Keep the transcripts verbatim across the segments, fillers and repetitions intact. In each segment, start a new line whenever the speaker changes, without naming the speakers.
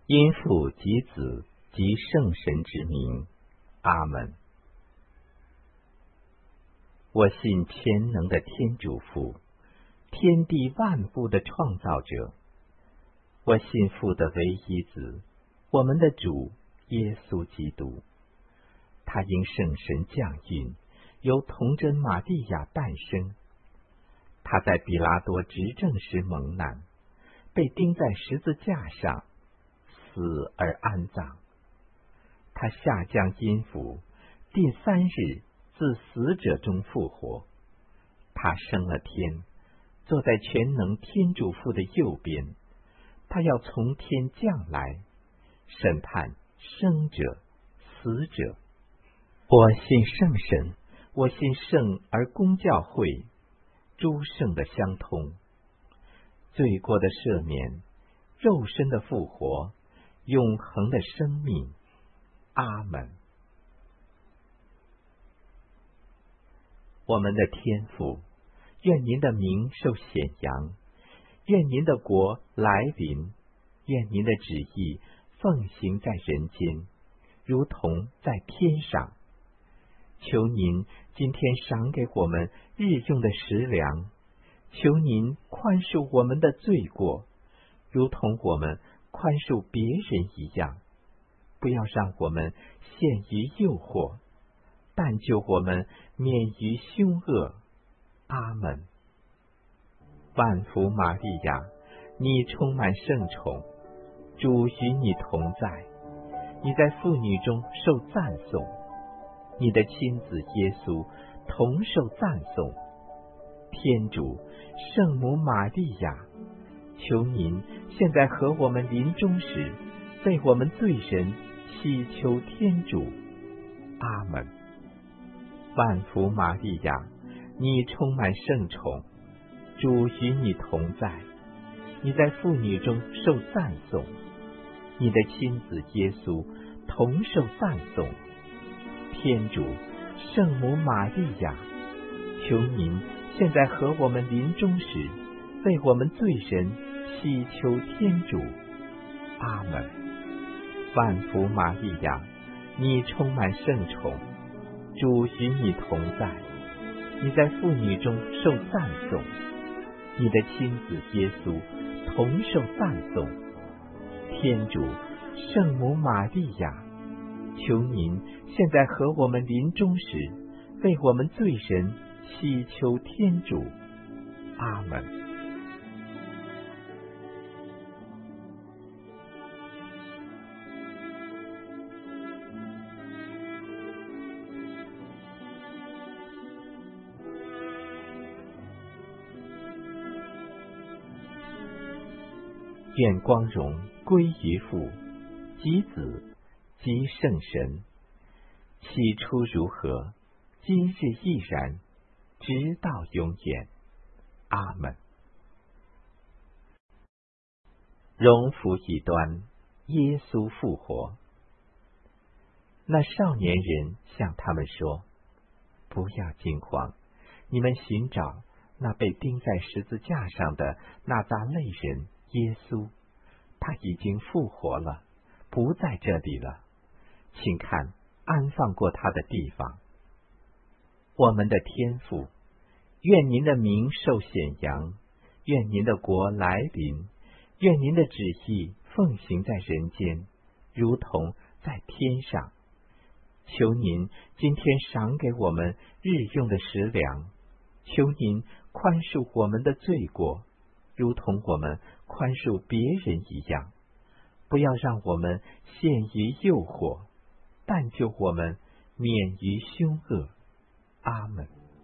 因父及子及圣神之名，阿门。我信全能的天主父，天地万物的创造者。我信父的唯一子，我们的主耶稣基督。他因圣神降孕，由童贞玛利亚诞生。他在比拉多执政时蒙难，被钉在十字架上，死而安葬。他下降阴府，第三日自死者中复活。他升了天，坐在全能天主父的右边。他要从天降来，审判生者死者。我信圣神，我信圣而公教会，诸圣的相通，罪过的赦免，肉身的复活，永恒的生命。阿门。我们的天父，愿您的名受显扬，愿您的国来临，愿您的旨意奉行在人间，如同在天上。求您今天赏给我们日用的食粮，求您宽恕我们的罪过，如同我们宽恕别人一样。不要让我们陷于诱惑，但救我们免于凶恶。阿门。万福玛利亚，你充满圣宠，主与你同在，你在妇女中受赞颂，你的亲子耶稣同受赞颂。天主圣母玛利亚，求您现在和我们临终时，为我们罪人祈求天主。阿门。万福玛利亚，你充满圣宠，主与你同在，你在妇女中受赞颂，你的亲子耶稣同受赞颂。天主圣母玛利亚，求您现在和我们临终时，为我们罪人祈求天主。阿门。万福玛利亚，你充满圣宠，主与你同在，你在妇女中受赞颂，你的亲子耶稣同受赞颂。天主圣母玛利亚，求您现在和我们临终时，为我们罪人祈求天主。阿门。愿光荣归于父及子及圣神，起初如何，今日亦然，直到永远。阿门。荣福一端，耶稣复活。那少年人向他们说：不要惊慌，你们寻找那被钉在十字架上的纳匝肋人耶稣，他已经复活了，不在这里了。请看安放过他的地方。我们的天父，愿您的名受显扬，愿您的国来临，愿您的旨意奉行在人间，如同在天上。求您今天赏给我们日用的食粮，求您宽恕我们的罪过，如同我们宽恕别人一样。不要让我们陷于诱惑，但救我们免于凶恶。阿门。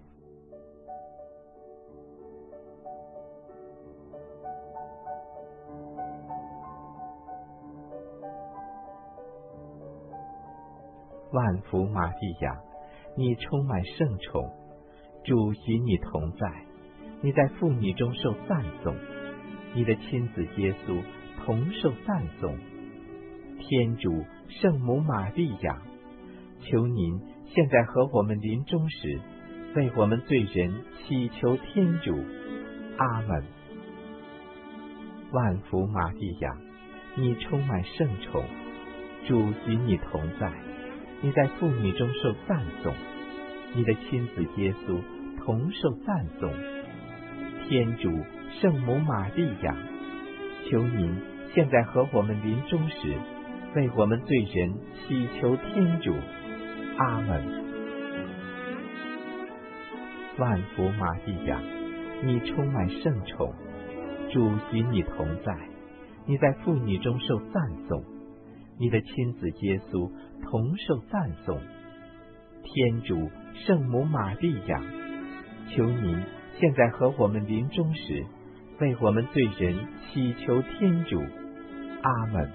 万福玛利亚，你充满圣宠，主与你同在，你在妇女中受赞颂，你的亲子耶稣同受赞颂。天主圣母玛利亚，求您现在和我们临终时，为我们罪人祈求天主。阿门。万福玛利亚， 你充满圣宠，主与你同在，你在妇女中受赞颂，你的亲子耶稣同受赞颂。天主圣母玛利亚，求您现在和我们临终时，为我们罪人祈求天主。阿门。万福玛利亚，你充满圣宠，主与你同在，你在妇女中受赞颂，你的亲子耶稣同受赞颂。天主圣母玛利亚，求您现在和我们临终时，为我们罪人祈求天主。阿门。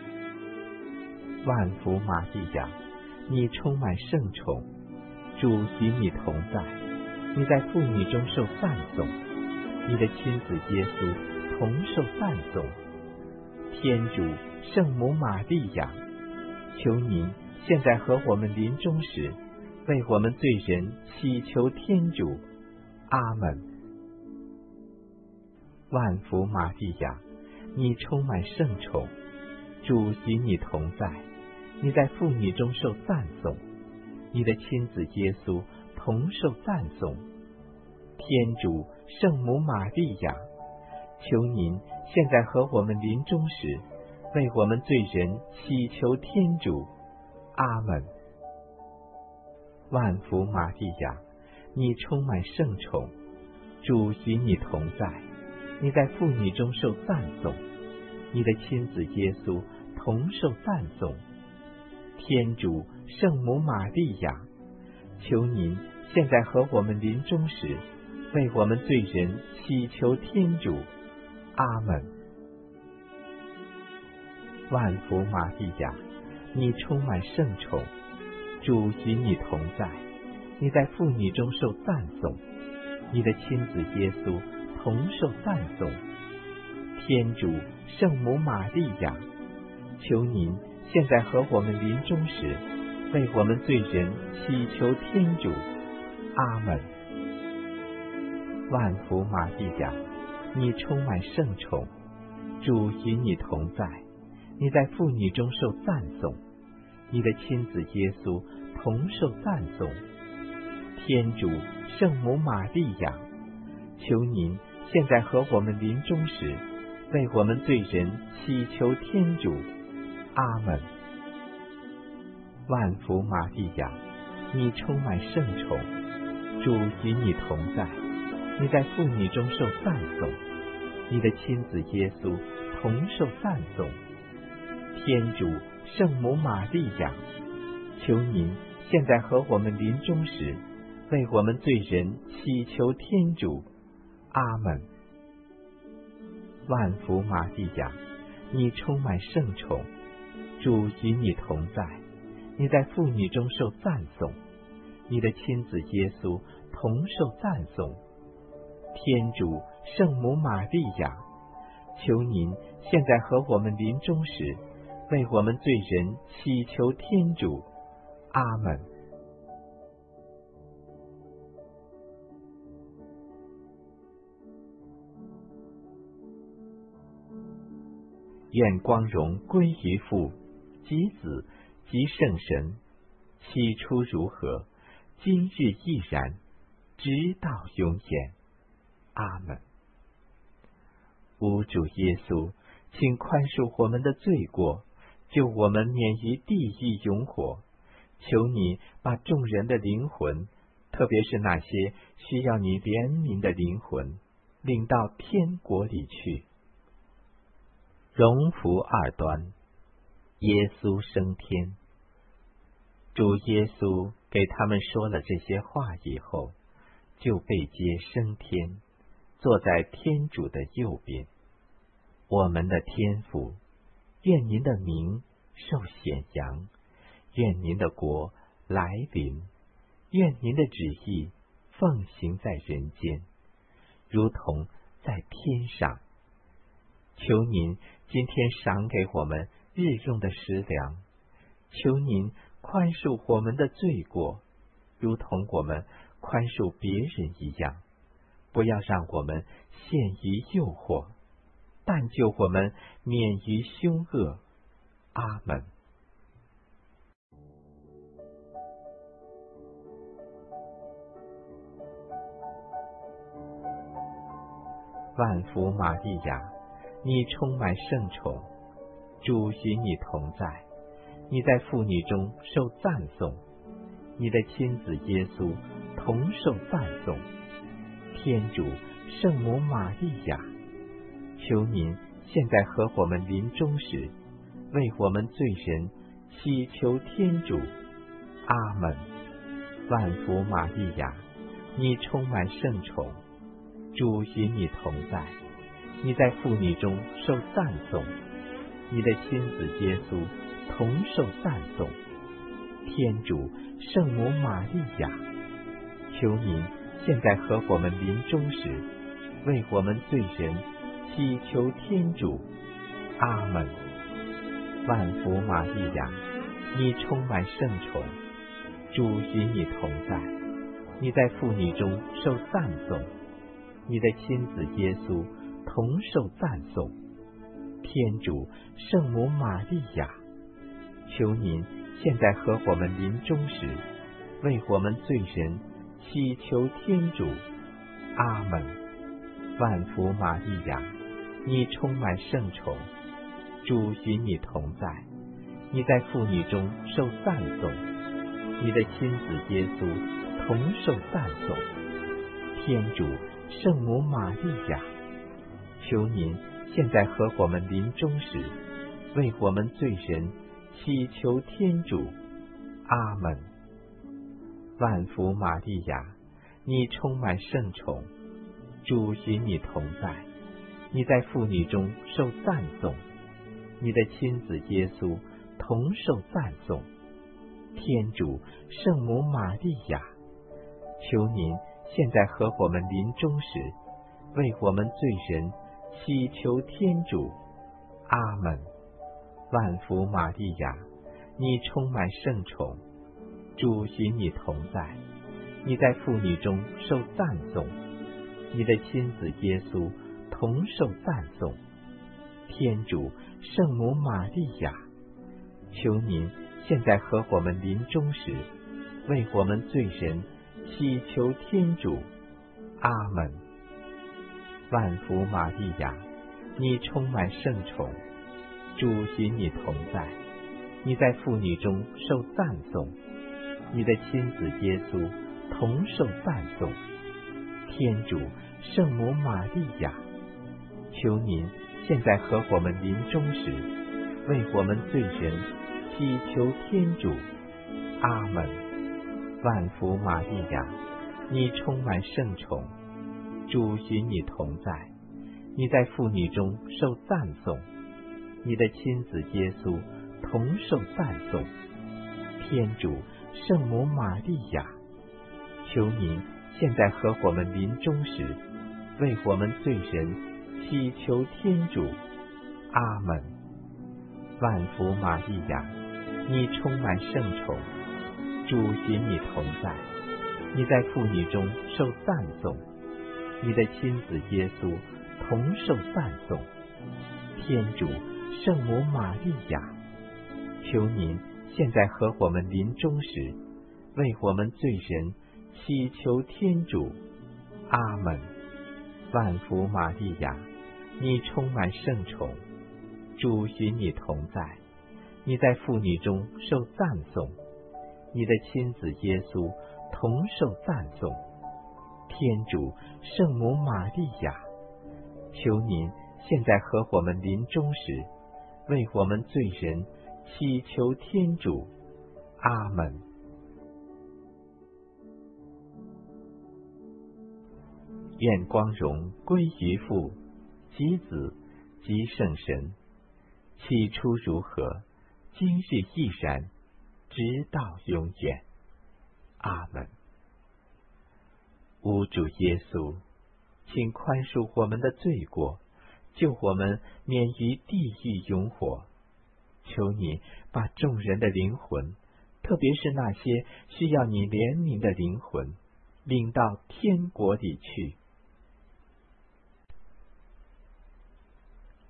万福玛利亚，你充满圣宠，主与你同在，你在妇女中受赞颂，你的亲子耶稣同受赞颂。天主圣母玛利亚，求您现在和我们临终时，为我们罪人祈求天主。阿门。万福玛利亚，你充满圣宠，主与你同在，你在妇女中受赞颂，你的亲子耶稣同受赞颂。天主圣母玛利亚，求您现在和我们临终时，为我们罪人祈求天主。阿门。万福玛利亚，你充满圣宠，主与你同在，你在妇女中受赞颂，你的亲子耶稣同受赞颂。天主圣母玛利亚，求您现在和我们临终时，为我们罪人祈求天主。阿门。万福玛利亚，你充满圣宠，主与你同在，你在妇女中受赞颂，你的亲子耶稣同受赞颂。天主圣母玛利亚，求您现在和我们临终时，为我们罪人祈求天主。阿门。万福玛利亚，你充满圣宠，主与你同在，你在妇女中受赞颂，你的亲子耶稣同受赞颂。天主圣母玛利亚，求您现在和我们临终时，为我们罪人祈求天主。阿门。万福玛利亚，你充满圣宠，主与你同在，你在妇女中受赞颂，你的亲子耶稣同受赞颂。天主圣母玛利亚，求您现在和我们临终时，为我们罪人祈求天主。阿门。万福玛利亚，你充满圣宠，主与你同在，你在妇女中受赞颂，你的亲子耶稣同受赞颂。天主圣母玛利亚，求您现在和我们临终时，为我们罪人祈求天主。阿门。愿光荣归于父及子及圣神，起初如何，今日亦然，直到永远。阿门。吾主耶稣，请宽恕我们的罪过，救我们免于地狱永火。求你把众人的灵魂，特别是那些需要你怜悯的灵魂，领到天国里去。荣福二端，耶稣升天。主耶稣给他们说了这些话以后，就被接升天，坐在天主的右边。我们的天父，愿您的名受显扬，愿您的国来临，愿您的旨意奉行在人间，如同在天上。求您今天赏给我们日用的食粮，求您宽恕我们的罪过，如同我们宽恕别人一样，不要让我们陷于诱惑， 但救我们免于凶恶。阿们。万福玛利亚，你充满圣宠，主与你同在，你在妇女中受赞颂，你的亲子耶稣同受赞颂。天主圣母玛利亚，求您现在和我们临终时，为我们罪人祈求天主。阿们。万福玛利亚，你充满圣宠，主与你同在，你在妇女中受赞颂，你的亲子耶稣同受赞颂。天主圣母玛利亚，求您现在和我们临终时，为我们罪人祈求天主。阿们。万福玛利亚，你充满圣宠，主与你同在，你在妇女中受赞颂，你的亲子耶稣同受赞颂。天主圣母玛利亚，求您现在和我们临终时，为我们罪人祈求天主。阿们。万福玛利亚，你充满圣宠，主与你同在，你在妇女中受赞颂，你的亲子耶稣同受赞颂。天主圣母玛利亚，求您现在和我们临终时，为我们罪人祈求天主。阿们。万福玛利亚，你充满圣宠，主与你同在，你在妇女中受赞颂，你的亲子耶稣同受赞颂。天主圣母玛利亚，求您现在和我们临终时，为我们罪人祈求天主。阿们。万福玛利亚，你充满圣宠，主与你同在，你在妇女中受赞颂，你的亲子耶稣同受赞颂。天主圣母玛利亚，求您现在和我们临终时，为我们罪人祈求天主。阿们。万福玛利亚，你充满圣宠，主与你同在，你在妇女中受赞颂，你的亲子耶稣同受赞颂。天主圣母玛利亚，求您现在和我们临终时，为我们罪人祈求天主。阿们。万福玛利亚，你充满圣宠，主与你同在，你在妇女中受赞颂，你的亲子耶稣同受赞颂。天主圣母玛利亚，求您现在和我们临终时，为我们罪人祈求天主。阿们。万福玛利亚，你充满圣宠，主与你同在，你在妇女中受赞颂，你的亲子耶稣同受赞颂。天主圣母玛利亚，求您现在和我们临终时，为我们罪人祈求天主。阿们。万福玛利亚，你充满圣宠，主与你同在，你在妇女中受赞颂，你的亲子耶稣同受赞颂。天主圣母玛利亚，求您现在和我们临终时，为我们罪人祈求天主。阿们。愿光荣归于父及子及圣神，起初如何，今日亦然，直到永远。阿们。吾主耶稣，请宽恕我们的罪过，救我们免于地狱永火。求你把众人的灵魂，特别是那些需要你怜悯的灵魂，领到天国里去。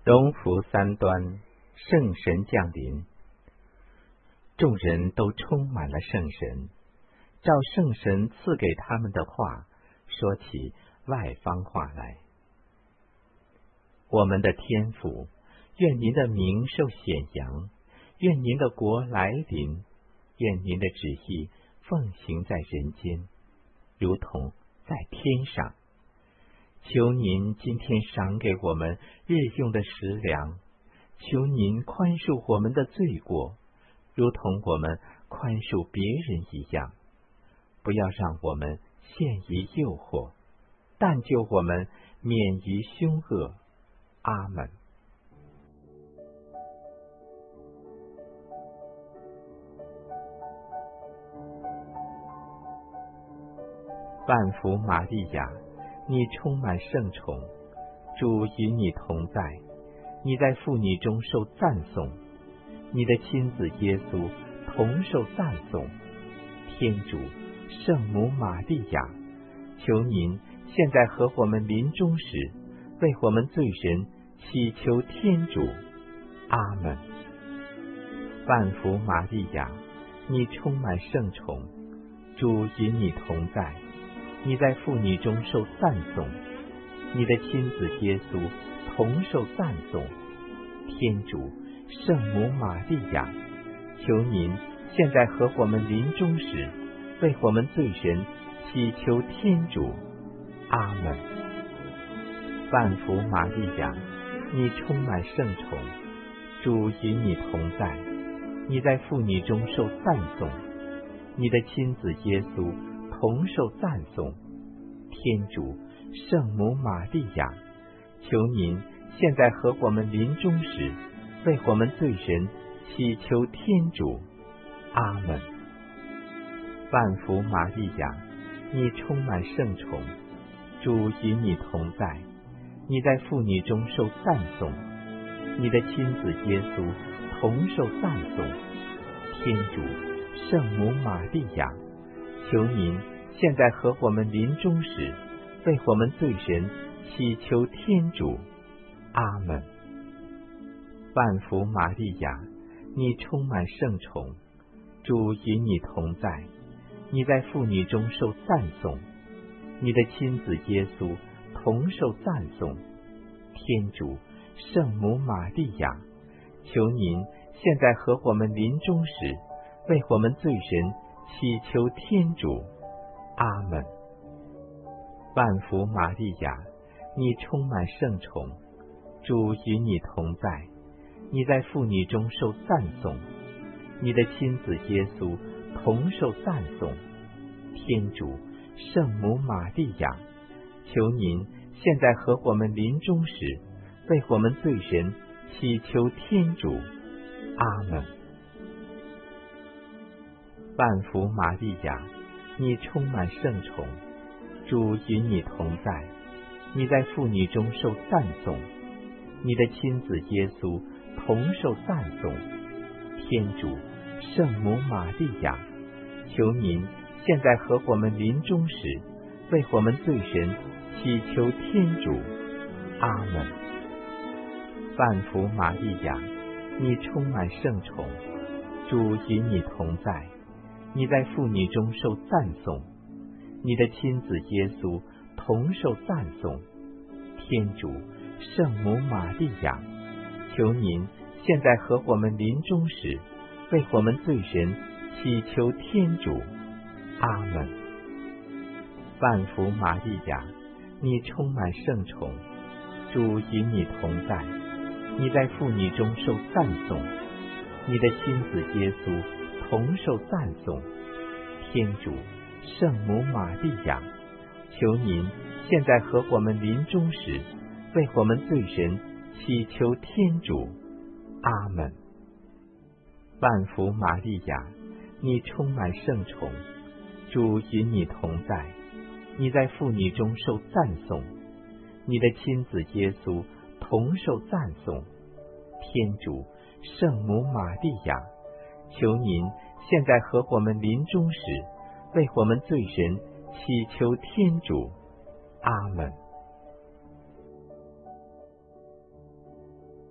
荣福三端，圣神降临，众人都充满了圣神，照圣神赐给他们的话，说起外方话来。我们的天父，愿您的名受显扬，愿您的国来临，愿您的旨意奉行在人间，如同在天上。求您今天赏给我们日用的食粮，求您宽恕我们的罪过，如同我们宽恕别人一样。不要让我们陷于诱惑，但救我们免于凶恶。阿们。万福玛利亚，你充满圣宠，主与你同在，你在妇女中受赞颂，你的亲子耶稣同受赞颂。天主圣母玛利亚，求您现在和我们临终时，为我们罪人祈求天主。阿们。万福玛利亚，你充满圣宠，主与你同在，你在妇女中受赞颂，你的亲子耶稣同受赞颂。天主圣母玛利亚，求您现在和我们临终时，为我们罪人祈求天主。阿们。万福玛利亚，你充满圣宠，主与你同在，你在妇女中受赞颂，你的亲子耶稣同受赞颂。天主圣母玛利亚，求您现在和我们临终时，为我们罪人祈求天主。阿们。万福玛利亚，你充满圣宠，主与你同在，你在妇女中受赞颂，你的亲子耶稣同受赞颂。天主圣母玛利亚，求您现在和我们临终时，为我们罪人祈求天主。阿们。万福玛利亚，你充满圣宠，主与你同在，你在妇女中受赞颂，你的亲子耶稣同受赞颂。天主圣母玛利亚，求您现在和我们临终时，为我们罪人祈求天主。阿们。万福玛利亚，你充满圣宠，主与你同在，你在妇女中受赞颂，你的亲子耶稣同受赞颂。天主圣母玛利亚，求您现在和我们临终时，为我们罪人祈求天主。阿们。万福玛利亚，你充满圣宠，主与你同在，你在妇女中受赞颂，你的亲子耶稣同受赞颂。天主圣母玛利亚，求您现在和我们临终时，为我们罪人祈求天主。阿们。万福玛利亚，你充满圣宠，主与你同在，你在妇女中受赞颂，你的亲子耶稣同受赞颂。天主圣母玛利亚，求您现在和我们临终时，为我们罪人祈求天主。阿们。万福玛利亚，你充满圣宠，主与你同在，你在妇女中受赞颂，你的亲子耶稣同受赞颂。天主圣母玛利亚，求您现在和我们临终时，为我们罪人祈求天主。阿们。万福玛利亚，你充满圣宠，主与你同在，你在妇女中受赞颂，你的亲子耶稣同受赞颂。天主圣母玛利亚，求您现在和我们临终时，为我们罪人祈求天主。阿们。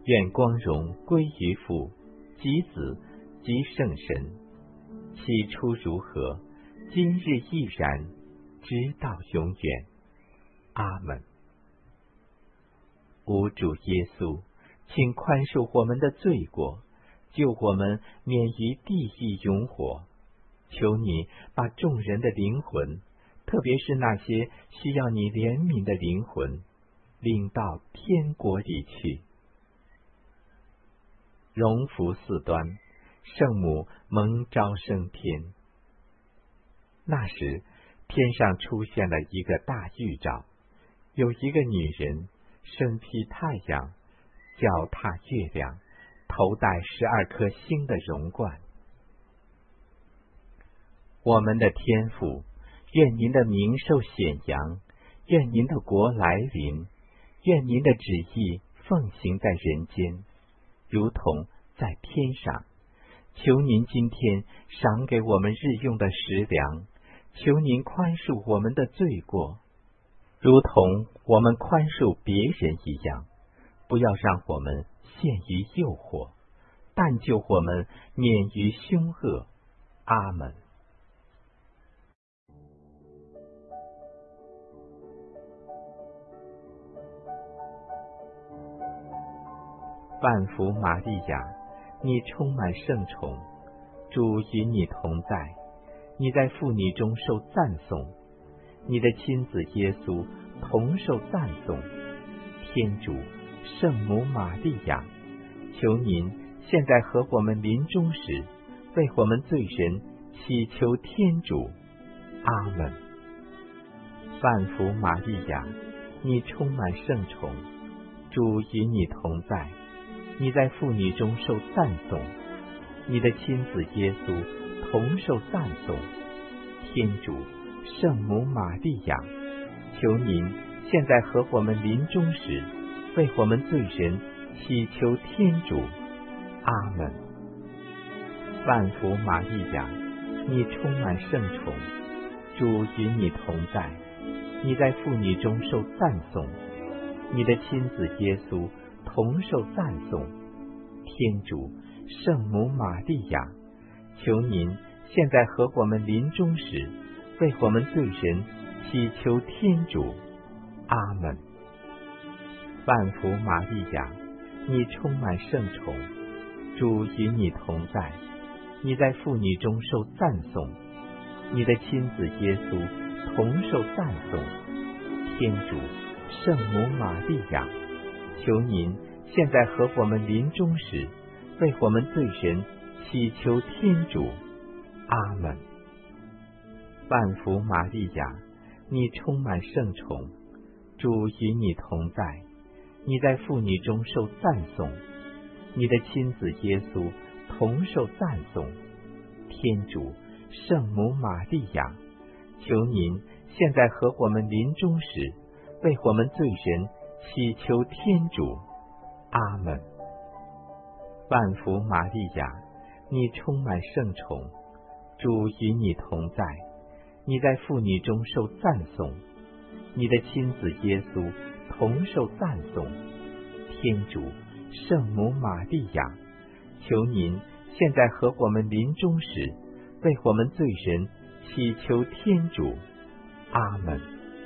愿光荣归于父及子及圣神，起初如何，今日亦然，直到永远。阿门。吾主耶稣，请宽恕我们的罪过，救我们免于地狱永火。求你把众人的灵魂，特别是那些需要你怜悯的灵魂，领到天国里去。荣福四端，圣母蒙召升天。那时，天上出现了一个大预兆，有一个女人身披太阳，脚踏月亮，头戴十二颗星的荣冠。我们的天父，愿您的名受显扬，愿您的国来临，愿您的旨意奉行在人间，如同在天上。求您今天赏给我们日用的食粮，求您宽恕我们的罪过，如同我们宽恕别人一样。不要让我们陷于诱惑，但救我们免于凶恶。阿门。万福玛利亚，你充满圣宠，主与你同在，你在妇女中受赞颂，你的亲子耶稣同受赞颂。天主圣母玛利亚，求您现在和我们临终时，为我们罪人祈求天主。阿门。万福玛利亚，你充满圣宠，主与你同在，你在妇女中受赞颂，你的亲子耶稣同受赞颂。天主圣母玛利亚，求您现在和我们临终时，为我们罪人祈求天主。阿门。万福玛利亚，你充满圣宠，主与你同在，你在妇女中受赞颂，你的亲子耶稣同受赞颂。天主圣母玛利亚，求您现在和我们临终时，为我们罪人祈求天主。阿门。万福玛利亚，你充满圣宠，主与你同在，你在妇女中受赞颂，你的亲子耶稣同受赞颂。天主圣母玛利亚，求您现在和我们临终时，为我们罪人祈求天主。阿门。万福玛利亚，你充满圣宠，主与你同在，你在妇女中受赞颂，你的亲子耶稣同受赞颂。天主圣母玛利亚，求您现在和我们临终时，为我们罪人祈求天主。阿门。万福玛利亚，你充满圣宠，主与你同在，你在妇女中受赞颂，你的亲子耶稣同受赞颂。天主圣母玛利亚，求您现在和我们临终时，为我们罪人祈求天主。阿门。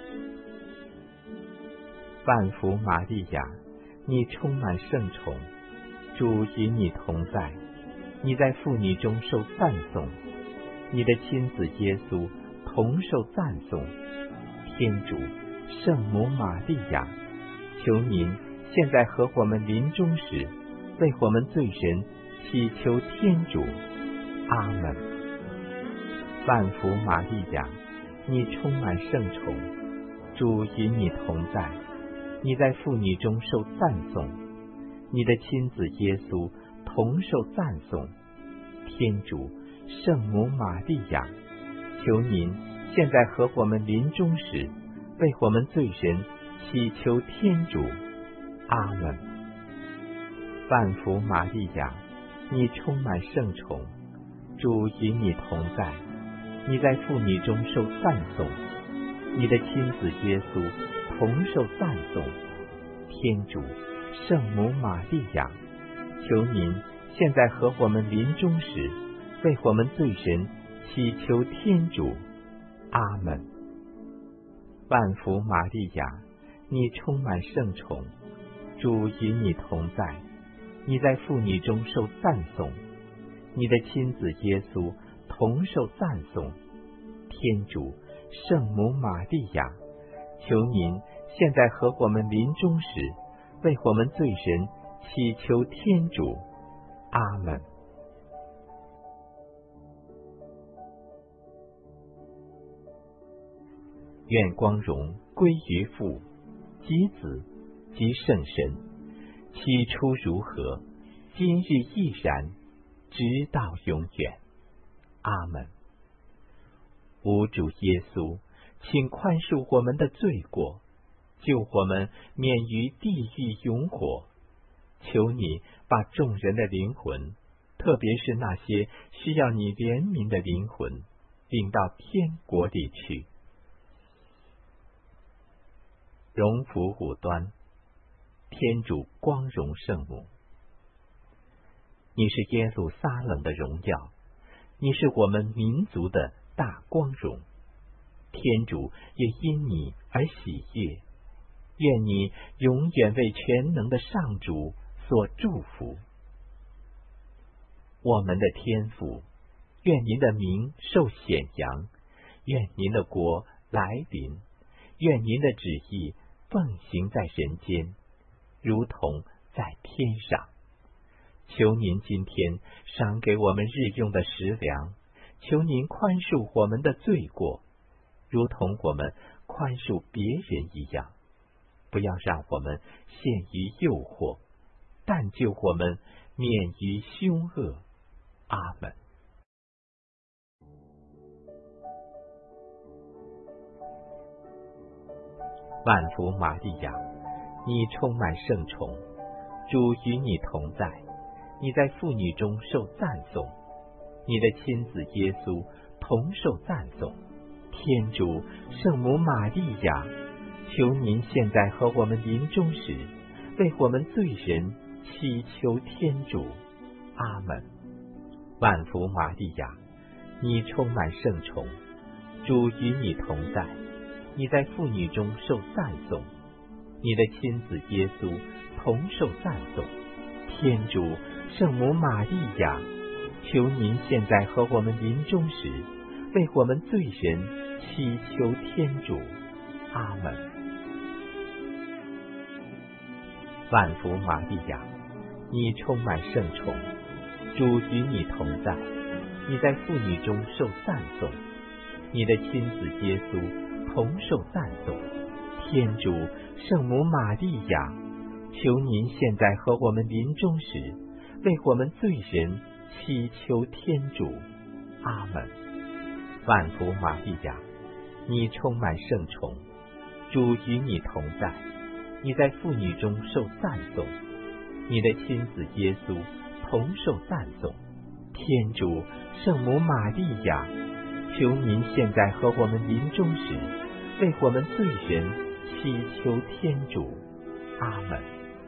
万福玛利亚，你充满圣宠，主与你同在，你在妇女中受赞颂，你的亲子耶稣同受赞颂。天主圣母玛利亚，求您现在和我们临终时，为我们罪人祈求天主。阿门。万福玛利亚，你充满圣宠，主与你同在，你在妇女中受赞颂，你的亲子耶稣同受赞颂。天主圣母玛利亚，求您现在和我们临终时，为我们罪人祈求天主。阿门。万福玛利亚，你充满圣宠，主与你同在，你在妇女中受赞颂，你的亲子耶稣同受赞颂。天主圣母玛利亚，求您现在和我们临终时，为我们罪人祈求天主。阿门。万福玛利亚，你充满圣宠，主与你同在，你在妇女中受赞颂，你的亲子耶稣同受赞颂。天主圣母玛利亚，求您现在和我们临终时，为我们罪人祈求天主。阿门。愿光荣归于父及子及圣神，起初如何，今日亦然，直到永远。阿门。吾主耶稣，请宽恕我们的罪过，救我们免于地狱永火。求你把众人的灵魂，特别是那些需要你怜悯的灵魂，领到天国里去。荣福五端，天主光荣圣母，你是耶路撒冷的荣耀，你是我们民族的大光荣，天主也因你而喜悦。愿你永远为全能的上主所祝福。我们的天父，愿您的名受显扬，愿您的国来临，愿您的旨意奉行在人间，如同在天上。求您今天赏给我们日用的食粮，求您宽恕我们的罪过，如同我们宽恕别人一样。不要让我们陷于诱惑，但救我们免于凶恶。阿门。万福玛利亚，你充满圣宠，主与你同在，你在妇女中受赞颂，你的亲子耶稣同受赞颂。天主圣母玛利亚，求您现在和我们临终时，为我们罪人祈求天主。阿门。万福玛利亚，你充满圣宠，主与你同在，你在妇女中受赞颂，你的亲子耶稣同受赞颂。天主圣母玛利亚，求您现在和我们临终时，为我们罪人祈求天主。阿门。万福玛利亚，你充满圣宠，主与你同在，你在妇女中受赞颂，你的亲子耶稣同受赞颂。天主圣母玛利亚，求您现在和我们临终时，为我们罪人祈求天主。阿门。万福玛利亚，你充满圣宠，主与你同在，你在妇女中受赞颂，你的亲子耶稣同受赞颂。天主圣母玛利亚，求您现在和我们临终时，为我们罪人祈求天主。阿门。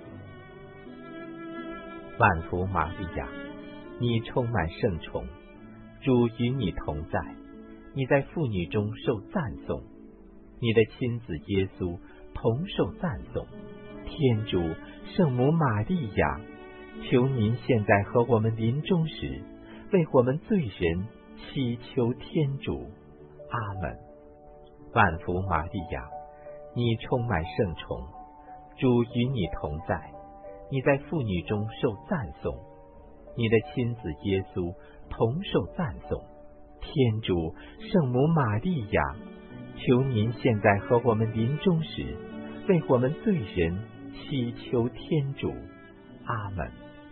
万福玛利亚，你充满圣宠，主与你同在，你在妇女中受赞颂，你的亲子耶稣同受赞颂。天主圣母玛利亚，求您现在和我们临终时，为我们罪人祈求天主。阿门。万福玛利亚，你充满圣宠，主与你同在，你在妇女中受赞颂，你的亲子耶稣同受赞颂。天主圣母玛利亚，求您现在和我们临终时，为我们罪人祈求天主。阿门。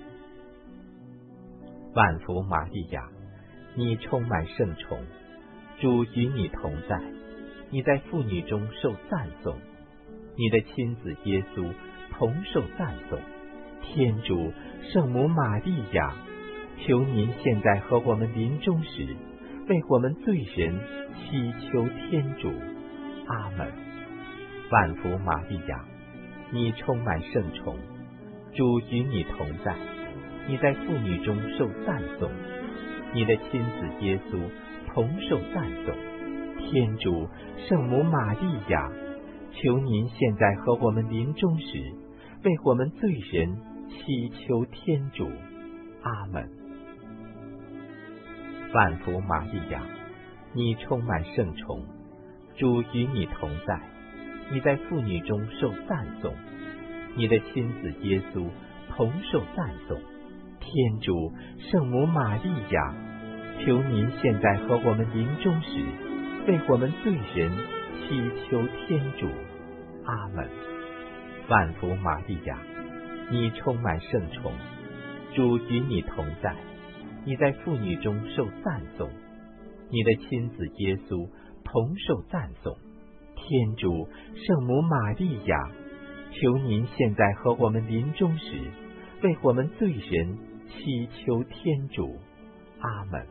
万福玛利亚，你充满圣宠，主与你同在，你在妇女中受赞颂，你的亲子耶稣同受赞颂。天主圣母玛利亚，求您现在和我们临终时，为我们罪人祈求天主。阿门。万福玛利亚，你充满圣宠， 主与你同在，你在妇女中受赞颂，你的亲子耶稣同受赞颂。天主圣母玛利亚，求您现在和我们临终时，为我们罪人祈求天主。阿门。万福玛利亚，你充满圣宠，主与你同在，你在妇女中受赞颂，你的亲子耶稣同受赞颂。天主圣母玛利亚，求您现在和我们临终时，为我们罪人祈求天主。阿门。万福玛利亚，你充满圣宠，主与你同在，你在妇女中受赞颂，你的亲子耶稣同受赞颂。天主圣母玛利亚，求您现在和我们临终时，为我们罪人祈求天主。阿门。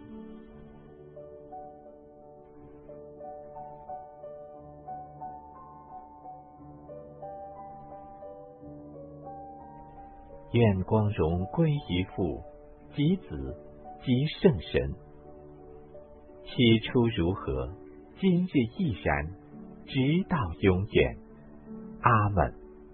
愿光荣归于父及子及圣神，起初如何，今日亦然，直到永远。阿门。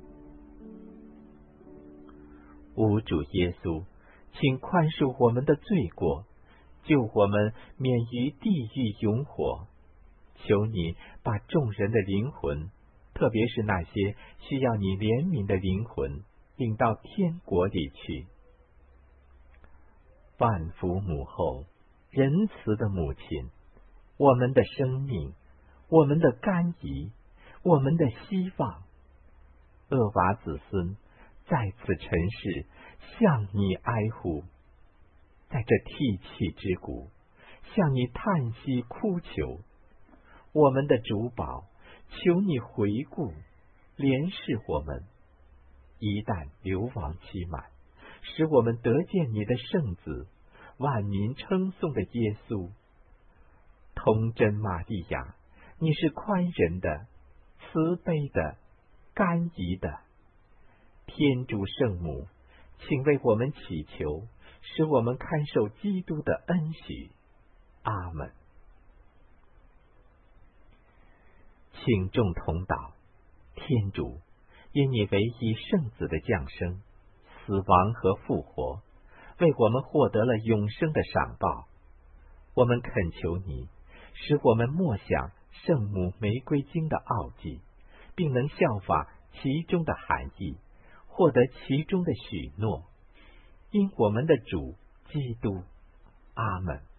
吾主耶稣，请宽恕我们的罪过，救我们免于地狱永火。求你把众人的灵魂，特别是那些需要你怜悯的灵魂，领到天国里去。万福母后，仁慈的母亲，我们的生命，我们的甘饴，我们的希望，厄娃子孙在此尘世向你哀呼，在这涕泣之谷向你叹息哭求。我们的主保，求你回顾怜视我们，一旦流亡期满，使我们得见你的圣子，万民称颂的耶稣。童真玛利亚，你是宽仁的、慈悲的、甘饴的。天主圣母，请为我们祈求，使我们堪受基督的恩许。阿门。请众同祷。天主，因你唯一圣子的降生、死亡和复活，为我们获得了永生的赏报。我们恳求你，使我们默想圣母玫瑰经的奥迹，并能效法其中的含义，获得其中的许诺。因我们的主基督。阿门。